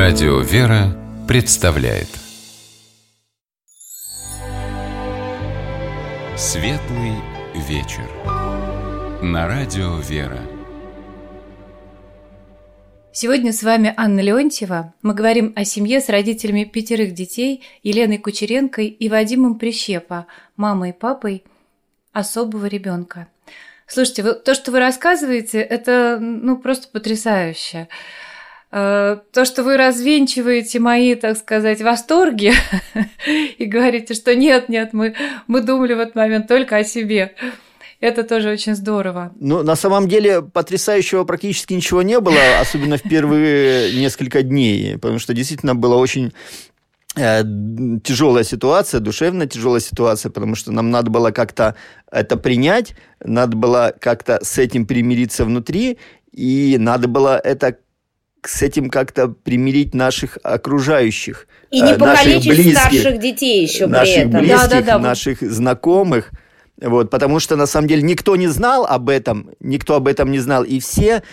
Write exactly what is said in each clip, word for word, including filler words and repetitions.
Радио «Вера» представляет Светлый вечер на Радио «Вера». Сегодня с вами Анна Леонтьева. Мы говорим о семье с родителями пятерых детей Еленой Кучеренко и Вадимом Прищепа, мамой и папой особого ребенка. Слушайте, вы, то, что вы рассказываете, это ну, просто потрясающе. То, что вы развенчиваете мои, так сказать, восторги и говорите, что нет, нет, мы, мы думали в этот момент только о себе. Это тоже очень здорово. Ну, на самом деле, потрясающего практически ничего не было, особенно в первые несколько дней, потому что действительно была очень э, тяжелая ситуация, душевно тяжелая ситуация, потому что нам надо было как-то это принять, надо было как-то с этим примириться внутри, и надо было это с этим как-то примирить наших окружающих. И не покалечить близких, старших детей еще при наших этом. Близких, да, да, да. наших знакомых. Вот, потому что, на самом деле, никто не знал об этом, никто об этом не знал. И все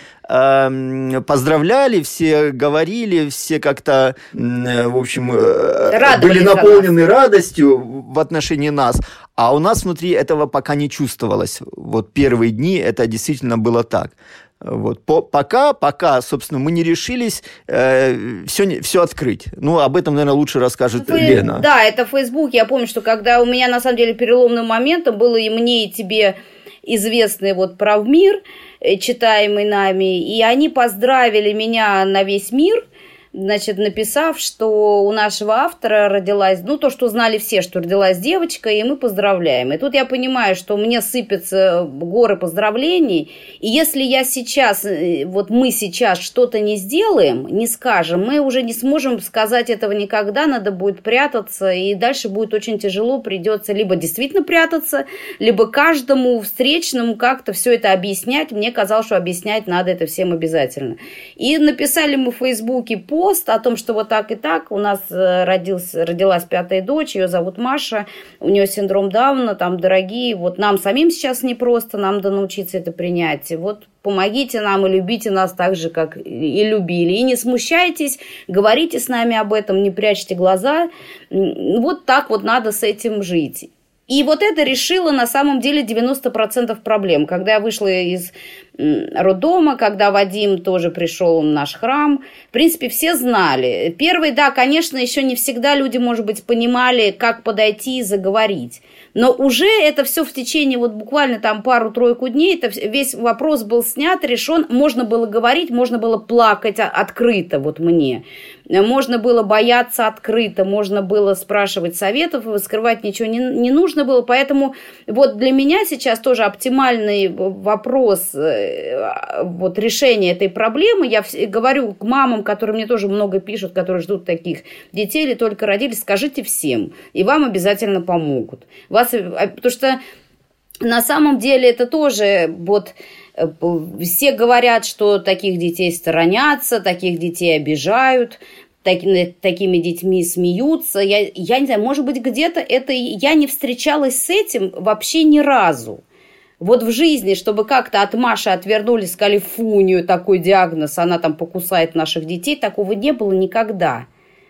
э, поздравляли, все говорили, все как-то, э, в общем, э, были наполнены радостью в отношении нас. А у нас внутри этого пока не чувствовалось. Вот первые дни это действительно было так. Вот. По, пока, пока, собственно, мы не решились э, все, все открыть. Ну, об этом, наверное, лучше расскажет Вы, Лена. Да, это Facebook. Я помню, что когда у меня, на самом деле, переломным моментом было и мне, и тебе известный вот правмир, читаемый нами, и они поздравили меня на весь мир, значит, написав, что у нашего автора родилась, ну, то, что знали все, что родилась девочка, и мы поздравляем. И тут я понимаю, что мне сыпятся горы поздравлений, и если я сейчас, вот мы сейчас что-то не сделаем, не скажем, мы уже не сможем сказать этого никогда, надо будет прятаться, и дальше будет очень тяжело, придется либо действительно прятаться, либо каждому встречному как-то все это объяснять. Мне казалось, что объяснять надо это всем обязательно. И написали мы в Фейсбуке по пост о том, что вот так и так у нас родился, родилась пятая дочь, ее зовут Маша, у нее синдром Дауна, там, дорогие, вот нам самим сейчас непросто, нам надо научиться это принять, вот помогите нам и любите нас так же, как и любили, и не смущайтесь, говорите с нами об этом, не прячьте глаза, вот так вот надо с этим жить. И вот это решило на самом деле девяносто процентов проблем. Когда я вышла из роддома, когда Вадим тоже пришел в наш храм, в принципе, все знали. Первый, да, конечно, еще не всегда люди, может быть, понимали, как подойти и заговорить. Но уже это все в течение вот буквально там пару-тройку дней, это весь вопрос был снят, решен. Можно было говорить, можно было плакать открыто вот мне. Можно было бояться открыто, можно было спрашивать советов, скрывать ничего не, не нужно было. Поэтому вот для меня сейчас тоже оптимальный вопрос вот, решения этой проблемы. Я говорю к мамам, которые мне тоже много пишут, которые ждут таких детей или только родились, скажите всем, и вам обязательно помогут. Вас, потому что на самом деле это тоже вот... Все говорят, что таких детей сторонятся, таких детей обижают, таки, такими детьми смеются. Я, я не знаю, может быть, где-то это... Я не встречалась с этим вообще ни разу. Вот в жизни, чтобы как-то от Маши отвернулись, сказали, фу, у нее такой диагноз, она там покусает наших детей, такого не было никогда.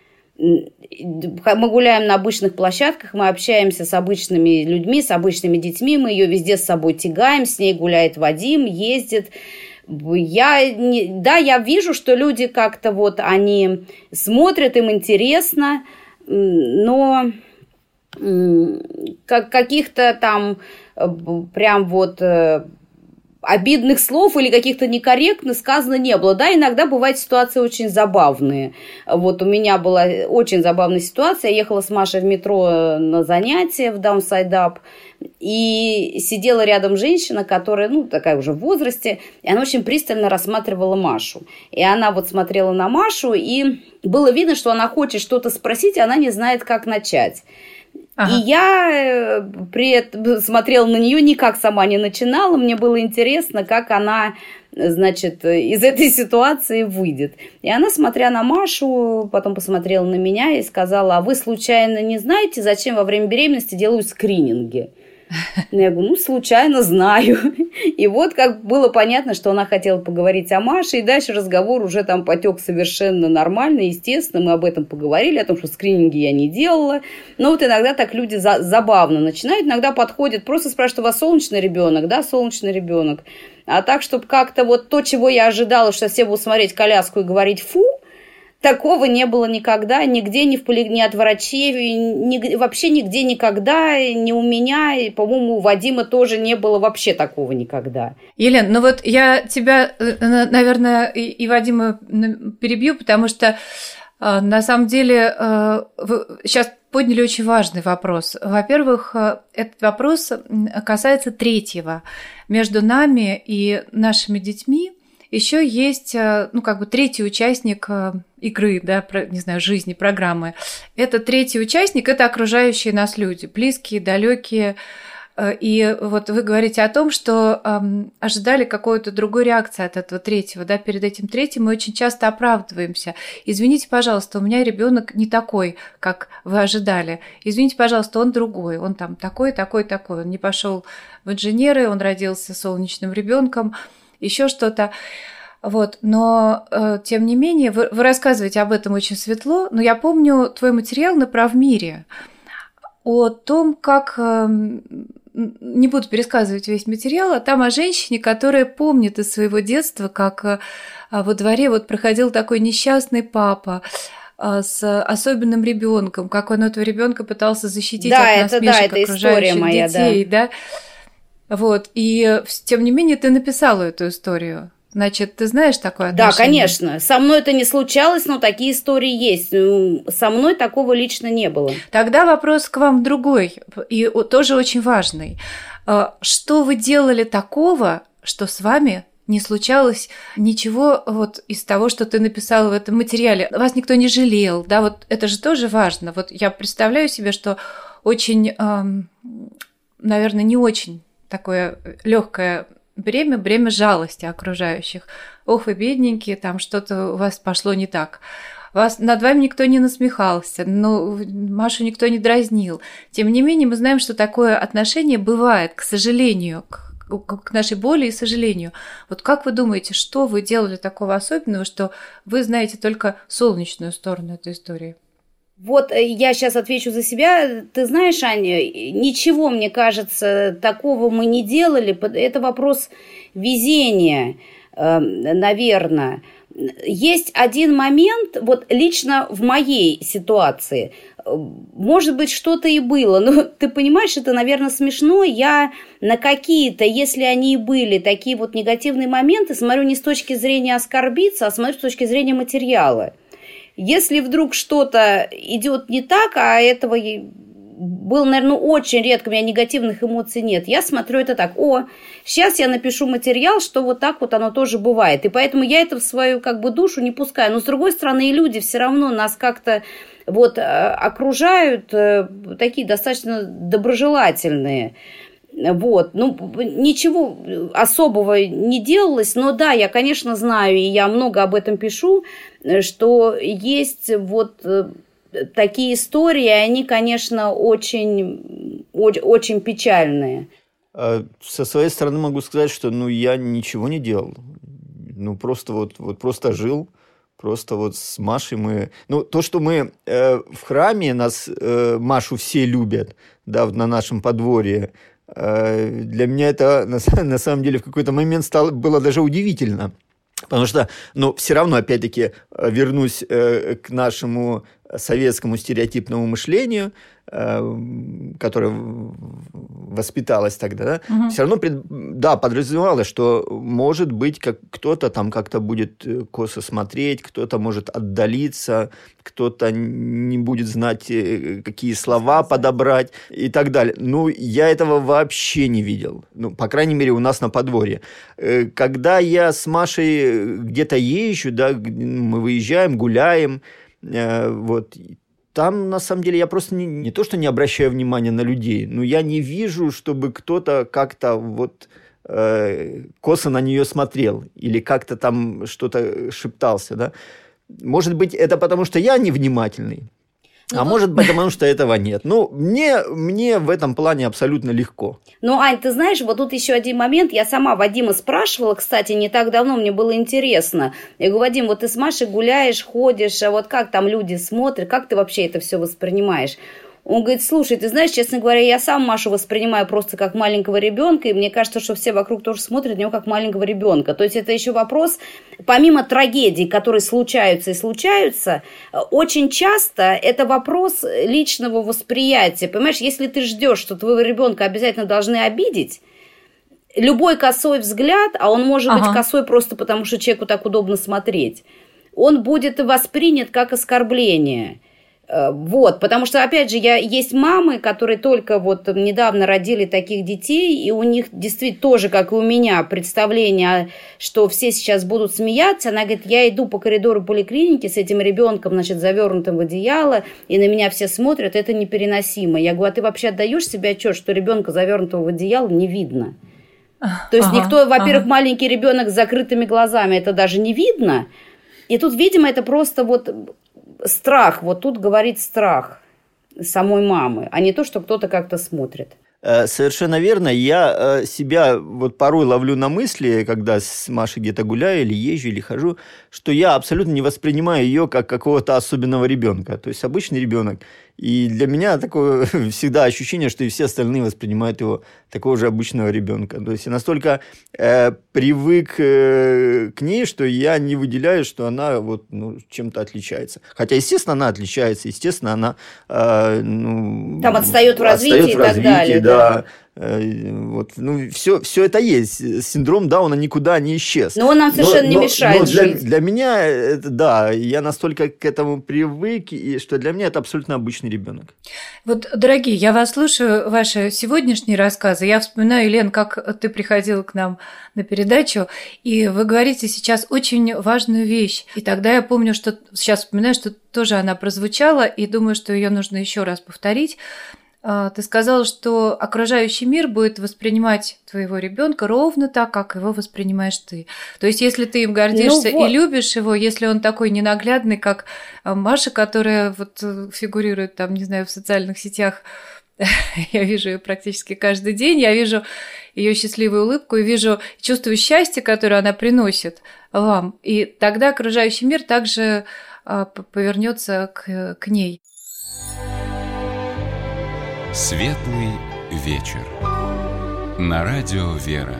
Мы гуляем на обычных площадках, мы общаемся с обычными людьми, с обычными детьми, мы ее везде с собой тягаем, с ней гуляет Вадим, ездит. Я не, да, я вижу, что люди как-то вот, они смотрят, им интересно, но как, каких-то там прям вот... обидных слов или каких-то некорректных сказано не было. Да, иногда бывают ситуации очень забавные. Вот у меня была очень забавная ситуация. Я ехала с Машей в метро на занятия в Downside Up, и сидела рядом женщина, которая, ну, такая уже в возрасте, и она очень пристально рассматривала Машу. И она вот смотрела на Машу, и было видно, что она хочет что-то спросить, и она не знает, как начать. Ага. И я при этом смотрела на нее, никак сама не начинала. Мне было интересно, как она, значит, из этой ситуации выйдет. И она, смотря на Машу, потом посмотрела на меня и сказала: а вы случайно не знаете, зачем во время беременности делают скрининги? Я говорю, ну, случайно знаю. И вот как было понятно, что она хотела поговорить о Маше, и дальше разговор уже там потек совершенно нормально, естественно, мы об этом поговорили, о том, что скрининги я не делала. Но вот иногда так люди за- забавно начинают, иногда подходят, просто спрашивают, у вас солнечный ребенок? Да, солнечный ребенок. А так, чтобы как-то вот то, чего я ожидала, что все будут смотреть коляску и говорить «фу», такого не было никогда, нигде, ни, в поли... ни от врачей, ни... вообще нигде никогда, ни у меня, и, по-моему, у Вадима тоже не было вообще такого никогда. Елена, ну вот я тебя, наверное, и Вадима перебью, потому что на самом деле вы сейчас подняли очень важный вопрос. Во-первых, этот вопрос касается третьего. Между нами и нашими детьми еще есть, ну, как бы третий участник игры, да, не знаю, жизни, программы. Это третий участник, это окружающие нас люди, близкие, далекие. И вот вы говорите о том, что эм, ожидали какой-то другой реакции от этого третьего, да, перед этим третьим мы очень часто оправдываемся. Извините, пожалуйста, у меня ребенок не такой, как вы ожидали. Извините, пожалуйста, он другой, он там такой, такой, такой. Он не пошел в инженеры, он родился солнечным ребенком, еще что-то. Вот, но э, тем не менее, вы, вы рассказываете об этом очень светло, но я помню твой материал на Правмире о том, как, э, не буду пересказывать весь материал, а там о женщине, которая помнит из своего детства, как э, во дворе вот проходил такой несчастный папа э, с особенным ребенком, как он этого ребенка пытался защитить да, от насмешек да, это окружающих моя, детей, да. да. Вот, и тем не менее ты написала эту историю. Значит, ты знаешь такое отношение? Да, конечно. Со мной это не случалось, но такие истории есть. Со мной такого лично не было. Тогда вопрос к вам другой, и тоже очень важный. Что вы делали такого, что с вами не случалось ничего вот из того, что ты написала в этом материале? Вас никто не жалел, да? Вот это же тоже важно. Вот я представляю себе, что очень, наверное, не очень такое легкое бремя, бремя жалости окружающих. Ох, вы бедненькие, там что-то у вас пошло не так. Вас, над вами никто не насмехался, но Машу никто не дразнил. Тем не менее, мы знаем, что такое отношение бывает, к сожалению, к, к нашей боли и сожалению. Вот как вы думаете, что вы делали такого особенного, что вы знаете только солнечную сторону этой истории? Вот я сейчас отвечу за себя. Ты знаешь, Аня, ничего, мне кажется, такого мы не делали. Это вопрос везения, наверное. Есть один момент, вот лично в моей ситуации, может быть, что-то и было, но ты понимаешь, это, наверное, смешно. Я на какие-то, если они и были, такие вот негативные моменты, смотрю не с точки зрения оскорбиться, а смотрю с точки зрения материала. Если вдруг что-то идет не так, а этого было, наверное, очень редко, у меня негативных эмоций нет, я смотрю это так: о, сейчас я напишу материал, что вот так вот оно тоже бывает. И поэтому я это в свою как бы душу не пускаю. Но с другой стороны, и люди все равно нас как-то вот окружают, такие достаточно доброжелательные. Вот, ну, ничего особого не делалось, но да, я, конечно, знаю, и я много об этом пишу, что есть вот такие истории, они, конечно, очень, очень печальные. Со своей стороны могу сказать, что, ну, я ничего не делал, ну, просто вот, вот просто жил, просто вот с Машей мы... Ну, то, что мы э, в храме, нас, э, Машу все любят, да, на нашем подворье, для меня это на, на самом деле в какой-то момент стало, было даже удивительно. Потому что, ну, все равно, опять-таки, вернусь э, к нашему советскому стереотипному мышлению, э, которое воспиталось тогда, да, угу. Все равно, пред, да, подразумевалось, что, может быть, как, кто-то там как-то будет косо смотреть, кто-то может отдалиться, кто-то не будет знать, какие слова подобрать и так далее. Ну, я этого вообще не видел. Ну, по крайней мере, у нас на подворье. Когда я с Машей где-то езжу, да, мы выезжаем, гуляем, вот, там, на самом деле, я просто не, не то, что не обращаю внимания на людей, но я не вижу, чтобы кто-то как-то вот э, косо на нее смотрел или как-то там что-то шептался, да. Может быть, это потому, что я невнимательный. А ну, может быть, потому что этого нет. Ну, мне, мне в этом плане абсолютно легко. Ну, Ань, ты знаешь, вот тут еще один момент. Я сама Вадима спрашивала, кстати, не так давно, мне было интересно. Я говорю: Вадим, вот ты с Машей гуляешь, ходишь, а вот как там люди смотрят, как ты вообще это все воспринимаешь? Он говорит: слушай, ты знаешь, честно говоря, я сам Машу воспринимаю просто как маленького ребенка, и мне кажется, что все вокруг тоже смотрят на него как маленького ребенка. То есть это еще вопрос, помимо трагедий, которые случаются и случаются, очень часто это вопрос личного восприятия. Понимаешь, если ты ждешь, что твоего ребенка обязательно должны обидеть, любой косой взгляд, а он может ага. быть косой просто потому, что человеку так удобно смотреть, он будет воспринят как оскорбление. Вот, потому что, опять же, я, есть мамы, которые только вот недавно родили таких детей, и у них действительно тоже, как и у меня, представление, что все сейчас будут смеяться. Она говорит: я иду по коридору поликлиники с этим ребенком, значит, завернутым в одеяло, и на меня все смотрят, это непереносимо. Я говорю: а ты вообще отдаешь себе отчет, что ребенка, завернутого в одеяло, не видно? То есть ага, никто, во-первых, ага. маленький ребенок с закрытыми глазами, это даже не видно. И тут, видимо, это просто вот... страх, вот тут говорит страх самой мамы, а не то, что кто-то как-то смотрит. Совершенно верно. Я себя вот порой ловлю на мысли, когда с Машей где-то гуляю, или езжу, или хожу, что я абсолютно не воспринимаю ее как какого-то особенного ребенка. То есть обычный ребенок. И для меня такое всегда ощущение, что и все остальные воспринимают его такого же обычного ребенка. То есть я настолько э, привык э, к ней, что я не выделяю, что она вот, ну, чем-то отличается. Хотя, естественно, она отличается, естественно, она... Э, ну, там отстает в развитии отстает и в развитии, так далее. Да. Да. Вот, ну, все, все это есть. Синдром Дауна никуда не исчез. Но он нам совершенно но, не но, мешает но для, жить. Для меня, это, да, я настолько к этому привык, и что для меня это абсолютно обычный ребенок. Вот, дорогие, я вас слушаю, ваши сегодняшние рассказы. Я вспоминаю, Лен, как ты приходила к нам на передачу, и вы говорите сейчас очень важную вещь. И тогда я помню, что сейчас вспоминаю, что тоже она прозвучала, и думаю, что ее нужно еще раз повторить. Ты сказала, что окружающий мир будет воспринимать твоего ребенка ровно так, как его воспринимаешь ты. То есть, если ты им гордишься ну вот. и любишь его, если он такой ненаглядный, как Маша, которая вот фигурирует там, не знаю, в социальных сетях, я вижу ее практически каждый день, я вижу ее счастливую улыбку и вижу, чувствую счастье, которое она приносит вам. И тогда окружающий мир также повернется к, к ней. Светлый вечер. На радио «Вера».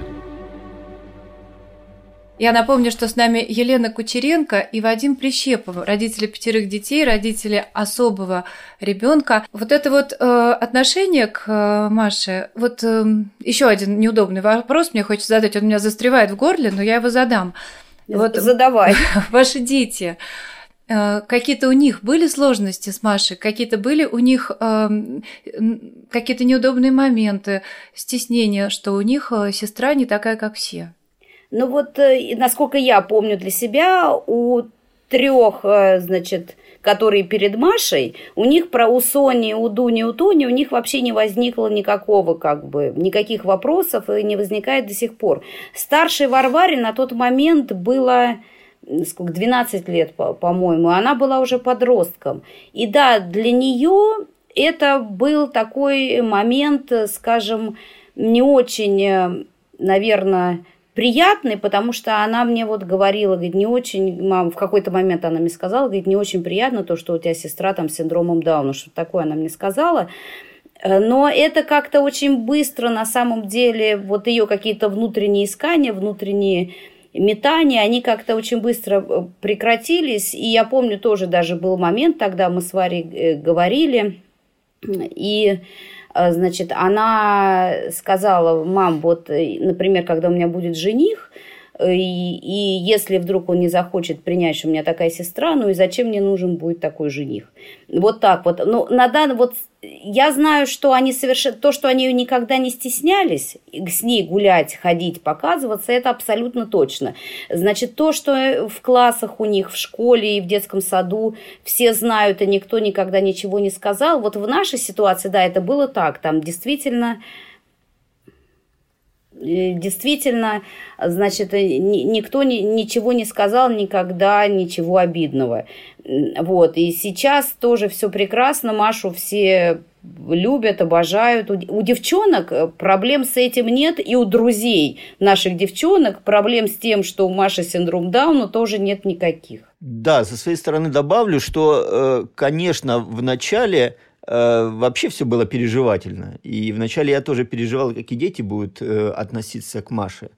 Я напомню, что с нами Елена Кучеренко и Вадим Прищепов, родители пятерых детей, родители особого ребенка. Вот это вот э, отношение к э, Маше. Вот э, еще один неудобный вопрос мне хочется задать. Он у меня застревает в горле, но я его задам. Вот, задавай. Ваши дети. Какие-то у них были сложности с Машей, какие-то были у них э, какие-то неудобные моменты, стеснения, что у них сестра не такая, как все. Ну вот, насколько я помню для себя, у трех, значит, которые перед Машей, у них про у Сони, у Дуни, у Тони, у них вообще не возникло никакого, как бы, никаких вопросов и не возникает до сих пор. Старшей Варваре на тот момент было... сколько, двенадцать лет, по-моему, она была уже подростком. И да, для нее это был такой момент, скажем, не очень, наверное, приятный, потому что она мне вот говорила, говорит, не очень, мам, в какой-то момент она мне сказала, говорит, не очень приятно то, что у тебя сестра там с синдромом Дауна, что такое она мне сказала. Но это как-то очень быстро, на самом деле, вот ее какие-то внутренние искания, внутренние метания, они как-то очень быстро прекратились. И я помню, тоже даже был момент, тогда мы с Варей говорили, и, значит, она сказала, мам, вот, например, когда у меня будет жених, и, и если вдруг он не захочет принять, что у меня такая сестра, ну и зачем мне нужен будет такой жених? Вот так вот. Ну, на данный, вот я знаю, что они совершенно... То, что они никогда не стеснялись с ней гулять, ходить, показываться, это абсолютно точно. Значит, то, что в классах у них, в школе и в детском саду все знают, и никто никогда ничего не сказал. Вот в нашей ситуации, да, это было так. Там действительно... Действительно, значит, никто ничего не сказал никогда, ничего обидного. Вот, и сейчас тоже все прекрасно, Машу все любят, обожают. У девчонок проблем с этим нет, и у друзей наших девчонок проблем с тем, что у Маши синдром Дауна, тоже нет никаких. Да, со своей стороны добавлю, что, конечно, в начале вообще все было переживательно. И вначале я тоже переживал, как и дети будут относиться к Маше.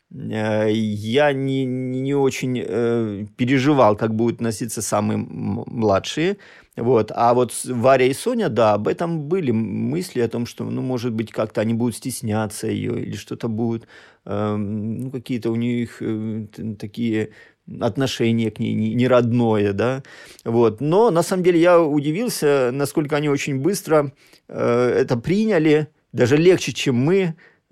Я не, не очень э, переживал, как будут относиться самые младшие. Вот. А вот Варя и Соня, да, об этом были мысли, о том, что, ну, может быть, как-то они будут стесняться ее, или что-то будет, э, ну, какие-то у них э, такие отношение к ней не родное, да, вот. Но на самом деле я удивился, насколько они очень быстро э, это приняли, даже легче, чем мы.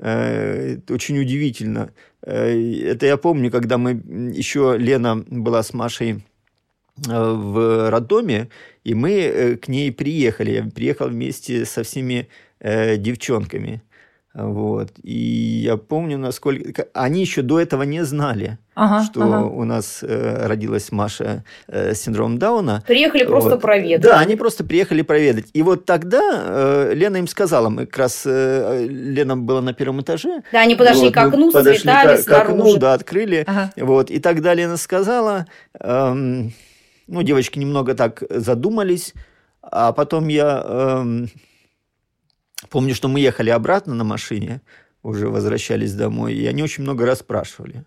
Э, очень удивительно. Э, это я помню, когда мы еще Лена была с Машей э, в роддоме, и мы э, к ней приехали. Я приехал вместе со всеми э, девчонками. Вот. И я помню, насколько... Они еще до этого не знали, ага, что ага. у нас э, родилась Маша э, с синдромом Дауна. Приехали вот. Просто проведать. Да, они просто приехали проведать. И вот тогда э, Лена им сказала, мы как раз... Э, Лена была на первом этаже. Да, они подошли вот, к окну, светали снаружи. К окну, да, открыли. Ага. Вот. И тогда Лена сказала... Э, ну, девочки немного так задумались, а потом я... Э, Помню, что мы ехали обратно на машине, уже возвращались домой, и они очень много раз спрашивали.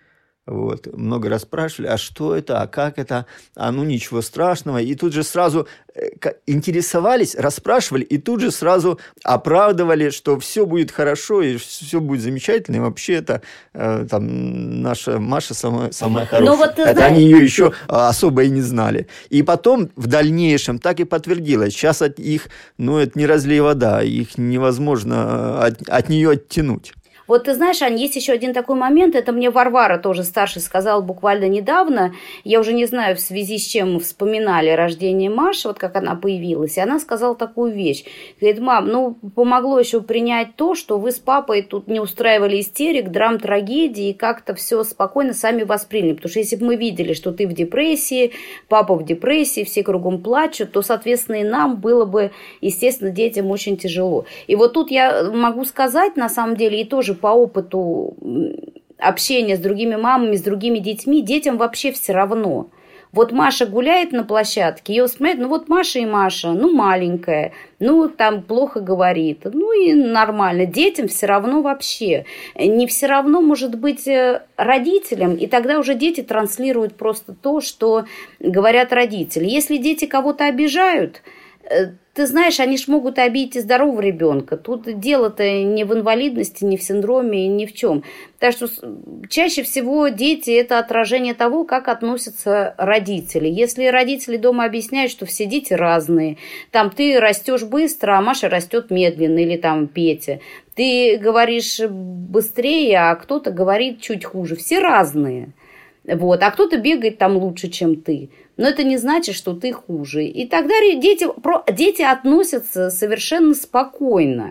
Вот, много раз спрашивали, а что это, а как это, а ну ничего страшного. И тут же сразу интересовались, расспрашивали, и тут же сразу оправдывали, что все будет хорошо, и все будет замечательно, и вообще это э, там, наша Маша самая, самая хорошая. Вот это знаешь... они ее еще особо и не знали. И потом в дальнейшем так и подтвердилось. Сейчас от их, ну это не разлей вода, их невозможно от, от нее оттянуть. Вот ты знаешь, Ань, есть еще один такой момент, это мне Варвара тоже старший сказала буквально недавно, я уже не знаю, в связи с чем мы вспоминали рождение Маши, вот как она появилась, и она сказала такую вещь, говорит, мам, ну помогло еще принять то, что вы с папой тут не устраивали истерик, драм, трагедии, и как-то все спокойно сами восприняли, потому что если бы мы видели, что ты в депрессии, папа в депрессии, все кругом плачут, то, соответственно, и нам было бы, естественно, детям очень тяжело. И вот тут я могу сказать, на самом деле, и тоже по опыту общения с другими мамами, с другими детьми, детям вообще все равно. Вот Маша гуляет на площадке, ее смотрят, ну вот Маша и Маша, ну маленькая, ну там плохо говорит, ну и нормально. Детям все равно вообще. Не все равно может быть родителям, и тогда уже дети транслируют просто то, что говорят родители. Если дети кого-то обижают, ты знаешь, они ж могут обидеть и здорового ребенка. Тут дело-то не в инвалидности, не в синдроме, ни в чем. Так что чаще всего дети – это отражение того, как относятся родители. Если родители дома объясняют, что все дети разные, там ты растешь быстро, а Маша растет медленно, или там Петя, ты говоришь быстрее, а кто-то говорит чуть хуже. Все разные. Вот. А кто-то бегает там лучше, чем ты. Но это не значит, что ты хуже. И тогда дети, дети относятся совершенно спокойно.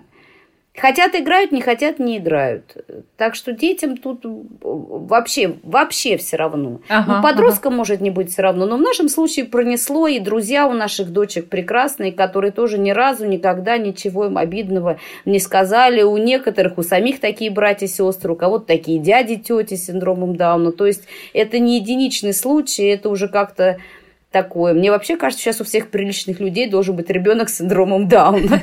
Хотят играют, не хотят не играют. Так что детям тут вообще, вообще все равно. Ага, ну, подросткам ага. может не быть все равно. Но в нашем случае пронесло, и друзья у наших дочек прекрасные, которые тоже ни разу никогда ничего им обидного не сказали. У некоторых, у самих такие братья и сестры, у кого-то такие дяди, тети с синдромом Дауна. То есть это не единичный случай, это уже как-то такое. Мне вообще кажется, сейчас у всех приличных людей должен быть ребенок с синдромом Дауна.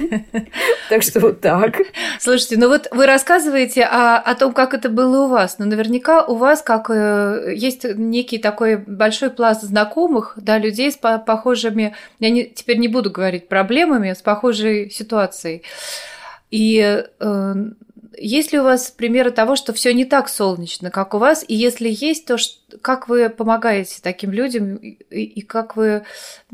Так что вот так. Слушайте, ну вот вы рассказываете о, о том, как это было у вас, но наверняка у вас как есть некий такой большой пласт знакомых, да, людей с похожими, я не, теперь не буду говорить проблемами, с похожей ситуацией. И э, есть ли у вас примеры того, что все не так солнечно, как у вас? И если есть, то как вы помогаете таким людям? И, и как вы,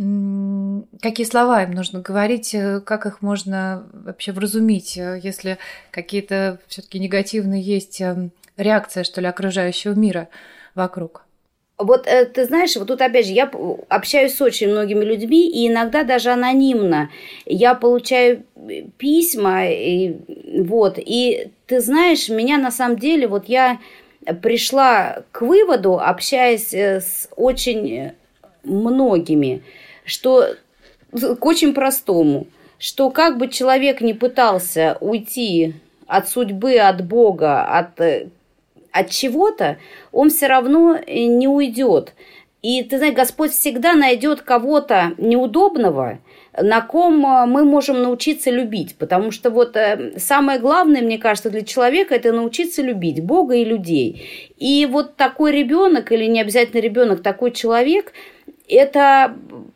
какие слова им нужно говорить? Как их можно вообще вразумить, если какие-то все-таки негативные есть реакция, что ли, окружающего мира вокруг? Вот ты знаешь, вот тут опять же я общаюсь с очень многими людьми, и иногда даже анонимно я получаю письма, и, вот, и ты знаешь, меня на самом деле, вот я пришла к выводу, общаясь с очень многими, что к очень простому, что как бы человек ни пытался уйти от судьбы, от Бога, от, от чего-то, он все равно не уйдет. И, ты знаешь, Господь всегда найдет кого-то неудобного, на ком мы можем научиться любить. Потому что вот самое главное, мне кажется, для человека – это научиться любить Бога и людей. И вот такой ребенок, или не обязательно ребенок, такой человек – это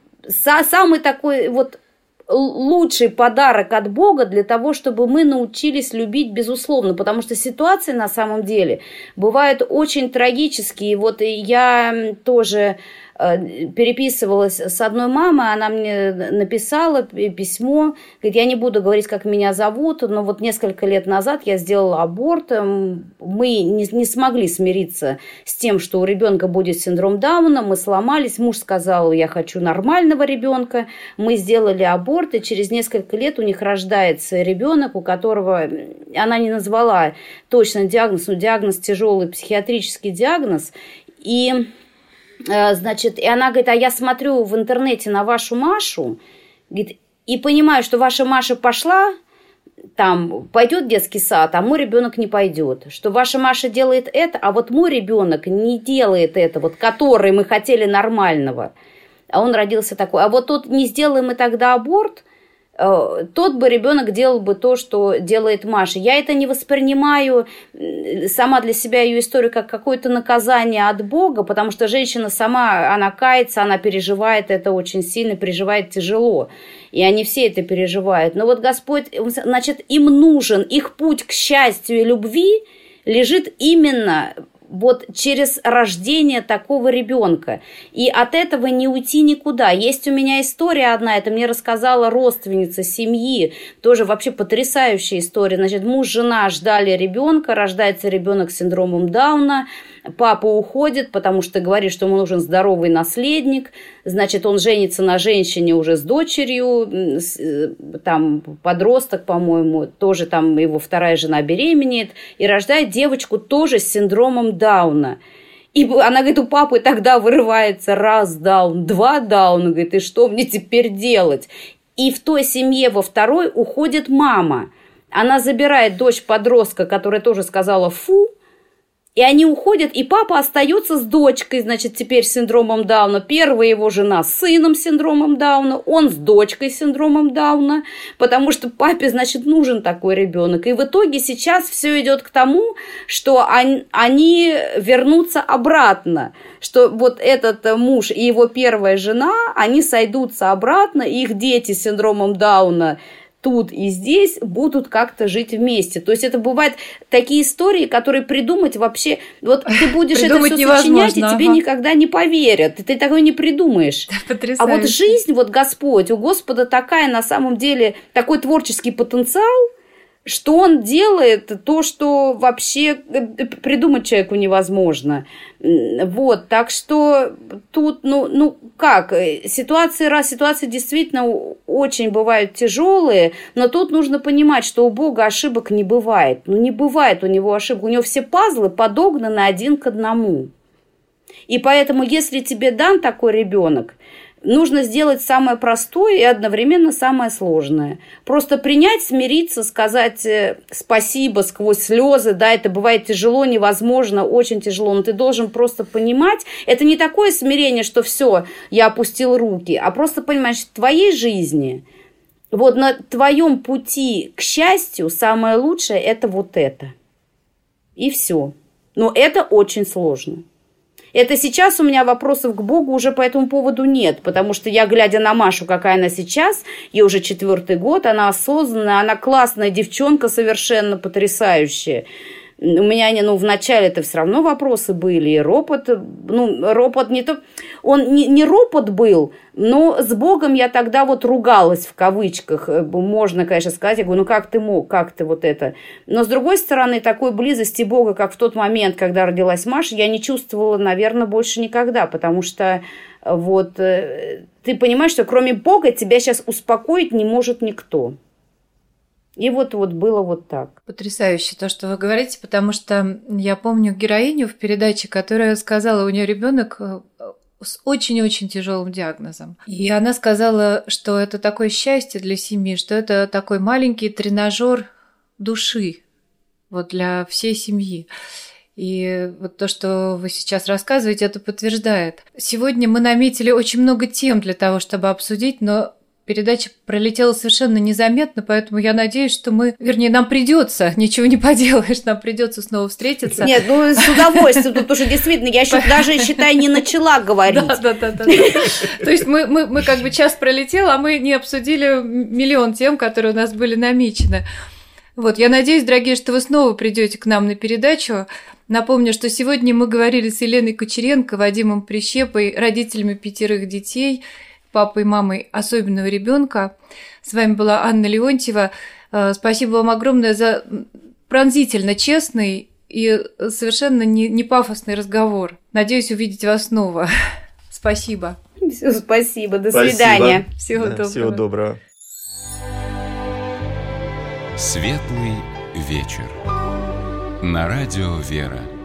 самый такой вот лучший подарок от Бога для того, чтобы мы научились любить безусловно, потому что ситуации на самом деле бывают очень трагические. Вот я тоже переписывалась с одной мамой, она мне написала письмо, говорит, я не буду говорить, как меня зовут, но вот несколько лет назад я сделала аборт, мы не, не смогли смириться с тем, что у ребенка будет синдром Дауна, мы сломались, муж сказал, я хочу нормального ребенка, мы сделали аборт, и через несколько лет у них рождается ребенок, у которого, она не назвала точно диагноз, но диагноз тяжелый, психиатрический диагноз, и значит, и она говорит, а я смотрю в интернете на вашу Машу, говорит, и понимаю, что ваша Маша пошла, там, пойдет в детский сад, а мой ребенок не пойдет. Что ваша Маша делает это, а вот мой ребенок не делает это, вот, который мы хотели нормального. А он родился такой. А вот тут не сделаем мы тогда аборт, тот бы ребенок делал бы то, что делает Маша. Я это не воспринимаю сама для себя ее историю как какое-то наказание от Бога, потому что женщина сама, она кается, она переживает это очень сильно, переживает тяжело. И они все это переживают. Но вот Господь, значит, им нужен, их путь к счастью и любви лежит именно вот через рождение такого ребенка. И от этого не уйти никуда. Есть у меня история одна, это мне рассказала родственница семьи, тоже вообще потрясающая история. Значит, муж, жена ждали ребенка, рождается ребенок с синдромом Дауна, папа уходит, потому что говорит, что ему нужен здоровый наследник. Значит, он женится на женщине уже с дочерью, там подросток, по-моему, тоже там его вторая жена беременеет, и рождает девочку тоже с синдромом Дауна. И она говорит, у папы тогда вырывается раз даун, два дауна, говорит, и что мне теперь делать? И в той семье во второй уходит мама. Она забирает дочь подростка, которая тоже сказала «фу», и они уходят, и папа остается с дочкой, значит, теперь с синдромом Дауна. Первая его жена с сыном с синдромом Дауна, он с дочкой с синдромом Дауна, потому что папе, значит, нужен такой ребенок. И в итоге сейчас все идет к тому, что они вернутся обратно, что вот этот муж и его первая жена, они сойдутся обратно, и их дети с синдромом Дауна тут и здесь будут как-то жить вместе. То есть это бывают такие истории, которые придумать вообще... Вот ты будешь это все сочинять, и тебе ага. никогда не поверят. Ты такое не придумаешь. Потрясающе. А вот жизнь, вот Господь, у Господа такая на самом деле, такой творческий потенциал, что он делает то, что вообще придумать человеку невозможно. Вот, так что тут, ну, ну как, ситуации, раз ситуации действительно очень бывают тяжелые, но тут нужно понимать, что у Бога ошибок не бывает. Ну, не бывает у него ошибок, у него все пазлы подогнаны один к одному. И поэтому, если тебе дан такой ребенок, нужно сделать самое простое и одновременно самое сложное. Просто принять, смириться, сказать спасибо сквозь слезы. Да, это бывает тяжело, невозможно, очень тяжело. Но ты должен просто понимать, это не такое смирение, что все, я опустил руки, а просто понимать, что в твоей жизни, вот на твоем пути к счастью, самое лучшее – это вот это. И все. Но это очень сложно. Это сейчас у меня вопросов к Богу уже по этому поводу нет, потому что я, глядя на Машу, какая она сейчас, ей уже четвертый год, она осознанная, она классная девчонка, совершенно потрясающая. У меня они, ну, вначале это все равно вопросы были, и ропот, ну, ропот не то, он не, не ропот был, но с Богом я тогда вот ругалась в кавычках, можно, конечно, сказать, я говорю, ну, как ты мог, как ты вот это, но с другой стороны, такой близости Бога, как в тот момент, когда родилась Маша, я не чувствовала, наверное, больше никогда, потому что вот ты понимаешь, что кроме Бога тебя сейчас успокоить не может никто. И вот, вот было вот так. Потрясающе то, что вы говорите, потому что я помню героиню в передаче, которая сказала, у нее ребенок с очень-очень тяжелым диагнозом. И она сказала, что это такое счастье для семьи, что это такой маленький тренажер души вот для всей семьи. И вот то, что вы сейчас рассказываете, это подтверждает. Сегодня мы наметили очень много тем для того, чтобы обсудить, но передача пролетела совершенно незаметно, поэтому я надеюсь, что мы, вернее, нам придется, ничего не поделаешь, нам придется снова встретиться. Нет, ну с удовольствием, тут уже действительно, я еще даже, считай, не начала говорить. Да, да, да, да. То есть мы, мы, мы как бы час пролетел, а мы не обсудили миллион тем, которые у нас были намечены. Вот, я надеюсь, дорогие, что вы снова придете к нам на передачу. Напомню, что сегодня мы говорили с Еленой Кучеренко, Вадимом Прищепой, родителями пятерых детей, папой и мамой особенного ребенка. С вами была Анна Леонтьева. Спасибо вам огромное за пронзительно честный и совершенно не, не пафосный разговор. Надеюсь увидеть вас снова. Спасибо. Все, спасибо. До Спасибо. свидания. Всего Да, доброго. Всего доброго. Светлый вечер. На радио «Вера».